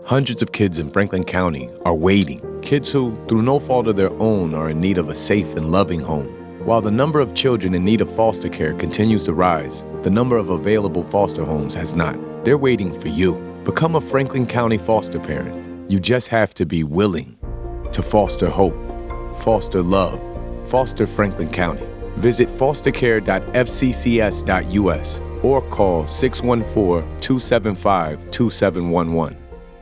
Hundreds of kids in Franklin County are waiting. Kids who, through no fault of their own, are in need of a safe and loving home. While the number of children in need of foster care continues to rise, the number of available foster homes has not. They're waiting for you. Become a Franklin County foster parent. You just have to be willing to foster hope, foster love, foster Franklin County. Visit fostercare.fccs.us or call 614-275-2711.